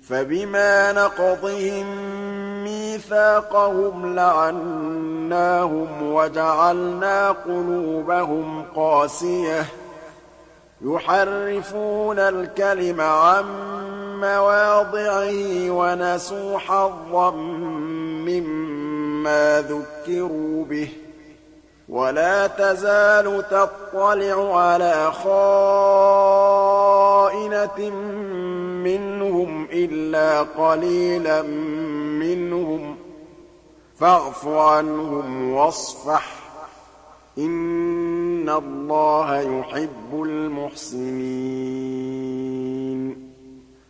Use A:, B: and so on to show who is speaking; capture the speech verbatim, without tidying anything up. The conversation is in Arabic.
A: فَبِمَا نَقْضِهِم مِّيثَاقَهُمْ لَعَنَّاهُمْ وَجَعَلْنَا قُلُوبَهُمْ قَاسِيَةً يُحَرِّفُونَ الْكَلِمَ عَن مَّوَاضِعِهِ وَنَسُوا حَظًّا مِّمَّا ذُكِّرُوا بِهِ ۚ وَلَا تَزَالُ تَطَّلِعُ عَلَىٰ خَائِنَةٍ مِّنْهُمْ إِلَّا قَلِيلًا مِّنْهُمْ ۖ فَاعْفُ عَنْهُمْ وَاصْفَحْ ۚ إِنَّ اللَّهَ يُحِبُّ الْمُحْسِنِينَ